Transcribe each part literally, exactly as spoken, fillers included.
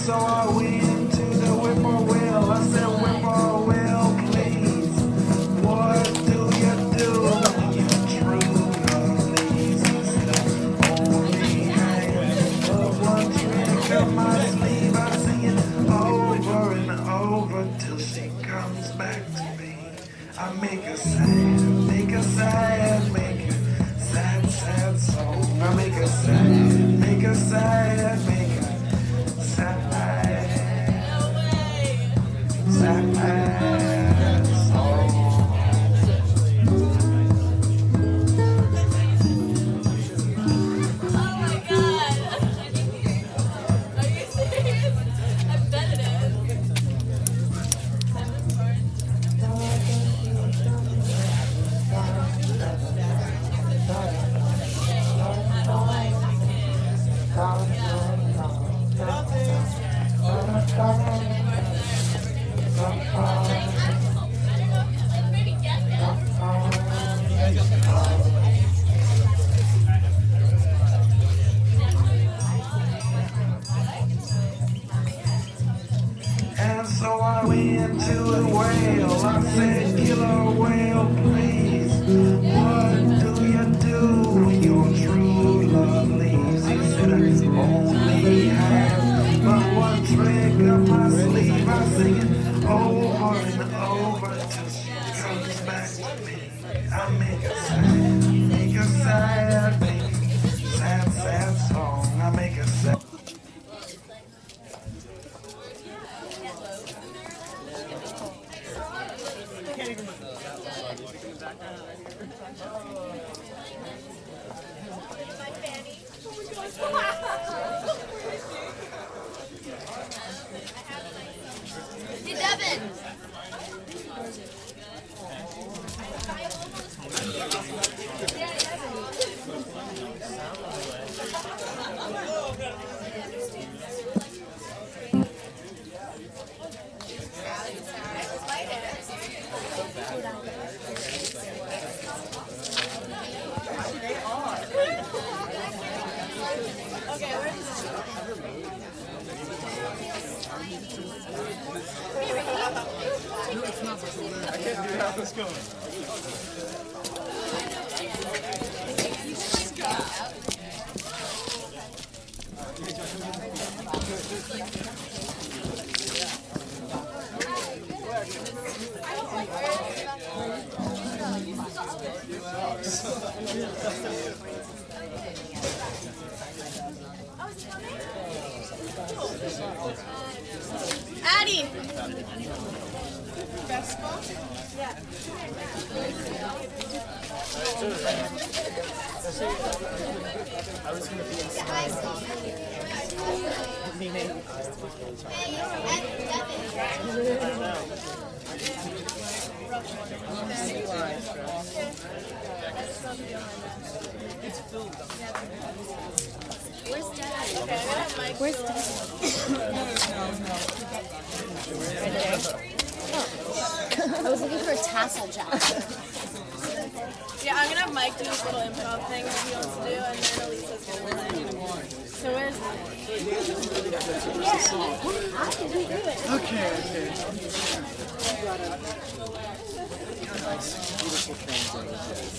so I went to the whippoorwill. I said, whippoorwill, please, what do you do when your true love leaves? He said, only hang but one trick up my sleeve. I sing it over and over till she comes back to me. I make her sad, make her sad, make her sad, sad song. I make her sad, make her sad, make her sad, sad song. Oh my god! Are you serious? I bet it is. Send this part. And so I went to a whale. I said, killer whale, please, what do you do when your true love leaves? He said, I only have but one trick up my sleeve. I sing it over and over till she comes back to me. I make her sad, make her sad, make her sad, sad song. I make her sad. Hey, Devin! Okay, where's I can't do that. Let's go. Addie! Yeah. I was going to be in It's filled up. Where's Dad? Where's Dad? Right there? Oh. I was looking for a tassel jacket. Yeah, I'm gonna have Mike do this little improv thing that he wants to do, and then Elisa's gonna play. So where's yeah, I can do it. Okay, okay. Nice, beautiful translation.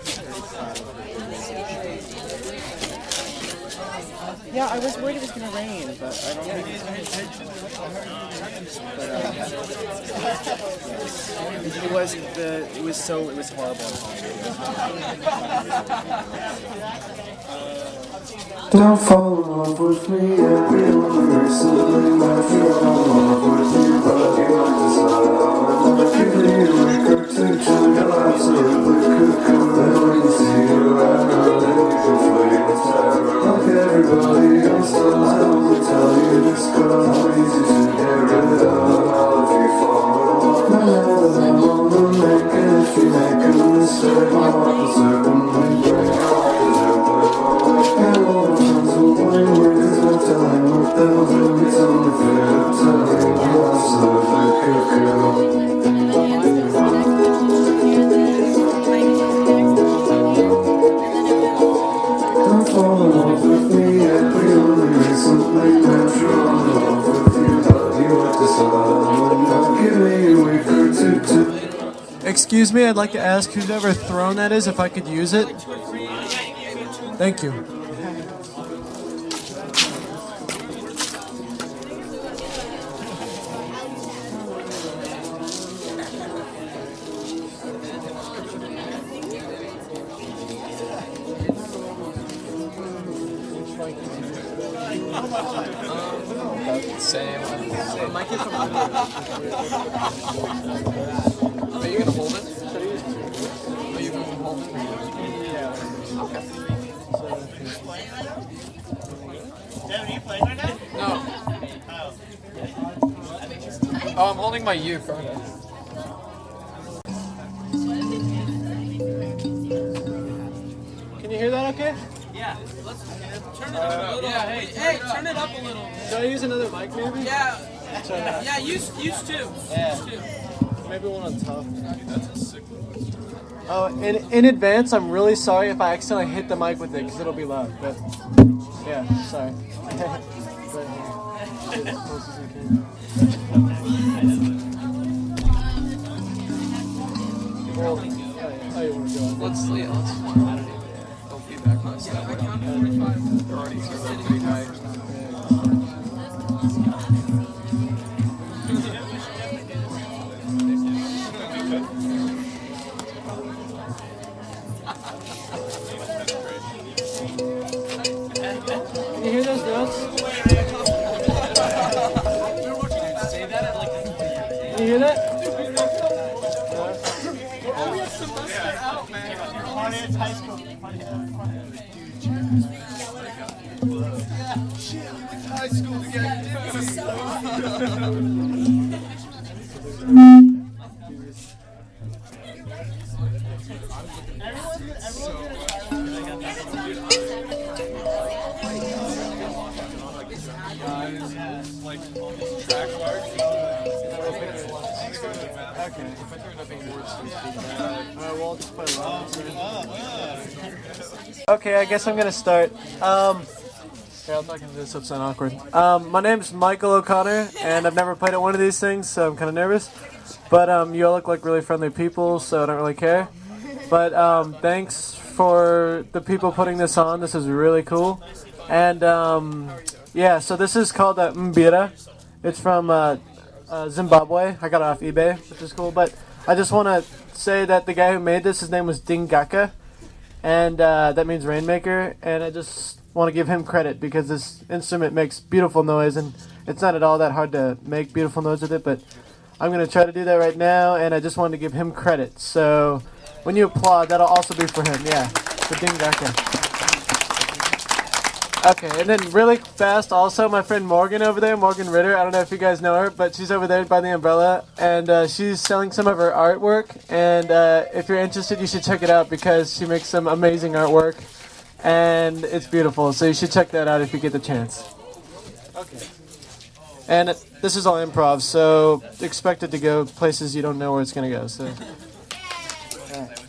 Yeah, I was worried it was going to rain, but I don't think it's going to but, uh, it was the it was so it was horrible. Don't fall in love with me, everyone recently might feel in love with you, but you might decide I'm not giving you a good to do. You're absolutely cuckoo, and when you see you around, then you can flee in terror. Like everybody else does, I will tell you this girl how easy to get rid of. How if you fall in love, no matter how long they'll make it. If you make a mistake, my heart will certainly break. Your heart is open, and all the friends will blame you, 'cause no telling what they'll do. It's only fair to tell you I'm absolutely cuckoo. Don't fall in love with me yet, we only recently met. You're in love with excuse me, I'd like to ask whoever thrown that is if I could use it. Thank you. Same. Same. Are you gonna hold it? Are you gonna hold it? Yeah. Okay. Devin, are you playing right now? No. Oh. Oh, I'm holding my uke, aren't I? Can you hear that okay? Yeah, let's turn it up a little. Yeah, hey, hey, turn it up a little. Should I use another mic maybe? Yeah, yeah, use use two. Yeah. Use two. Maybe one on top. Oh, in, in advance, I'm really sorry if I accidentally hit the mic with it, because it'll be loud, but, yeah, sorry. But, uh, get as close as we can. Well, oh, yeah. Oh, you want to go? Let's, yeah, let's. Don't feedback my stuff. They're already sitting pretty high. Can you hear those notes? Can you hear that? High school. High school together. Okay, I guess I'm gonna start. Um, here, I'll talk into this so it's not awkward. Um, my name's Michael O'Connor, and I've never played at one of these things, so I'm kind of nervous. But um, you all look like really friendly people, so I don't really care. But um, thanks for the people putting this on. This is really cool. And um, yeah, so this is called uh, Mbira. It's from uh, uh, Zimbabwe. I got it off eBay, which is cool. But I just want to say that the guy who made this, his name was Dingaka. And uh, that means rainmaker, and I just want to give him credit because this instrument makes beautiful noise, and it's not at all that hard to make beautiful noise with it, but I'm going to try to do that right now, and I just wanted to give him credit. So when you applaud, that'll also be for him, yeah, for Dingaka. Okay, and then really fast also, my friend Morgan over there, Morgan Ritter, I don't know if you guys know her, but she's over there by the umbrella, and uh, she's selling some of her artwork, and uh, if you're interested, you should check it out because she makes some amazing artwork, and it's beautiful, so you should check that out if you get the chance. Okay. And it, this is all improv, so expect it to go places you don't know where it's going to go, so... All right.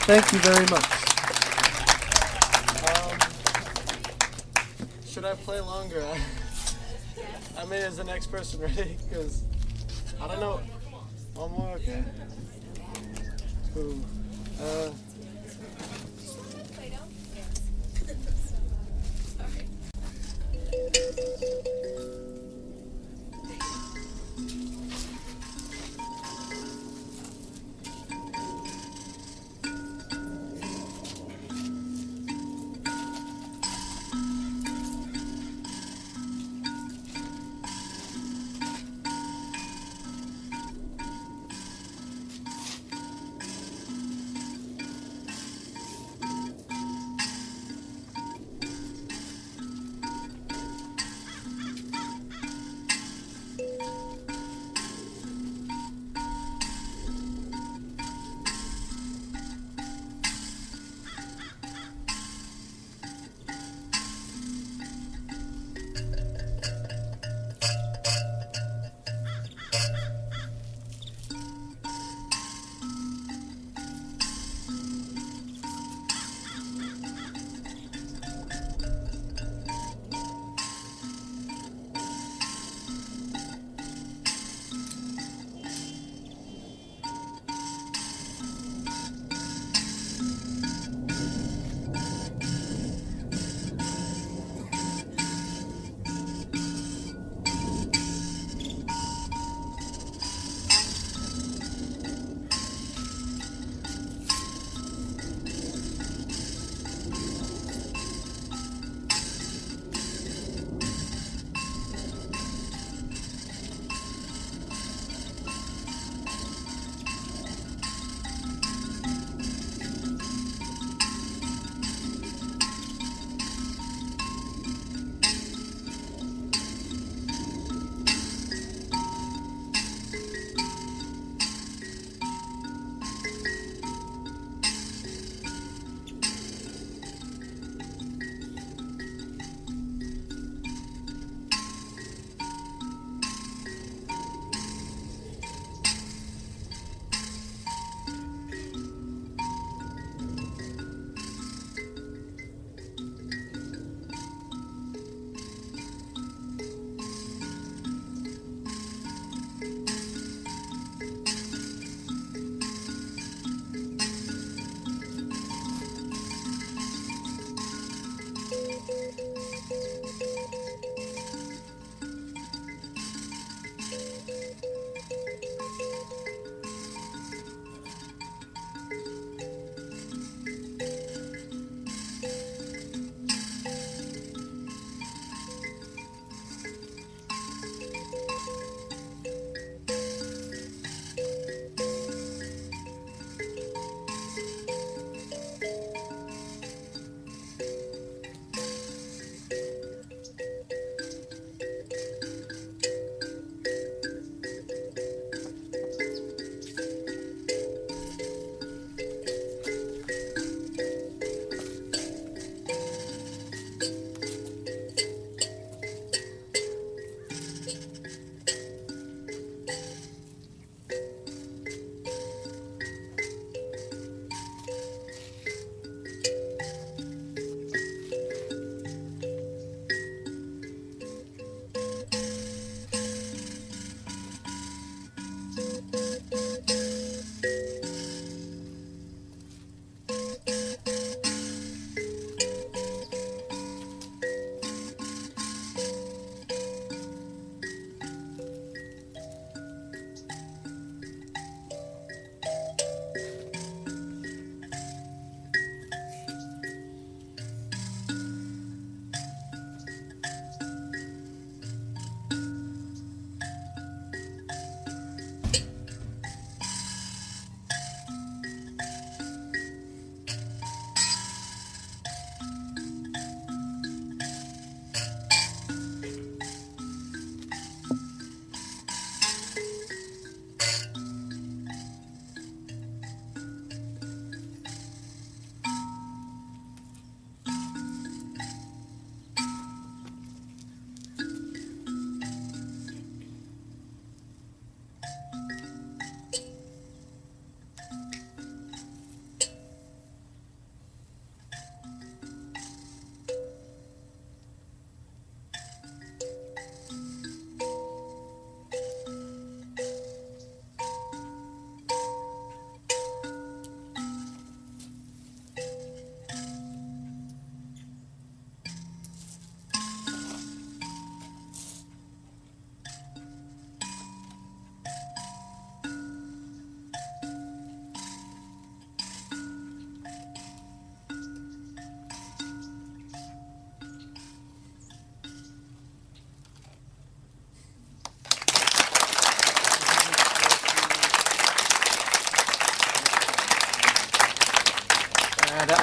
Thank you very much. Um, should I play longer? I mean, is the next person ready? Because I don't know. One more? Okay. Ooh. Uh,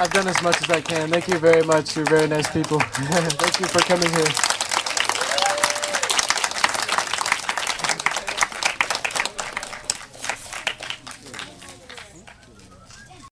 I've done as much as I can. Thank you very much. You're very nice people. Thank you for coming here.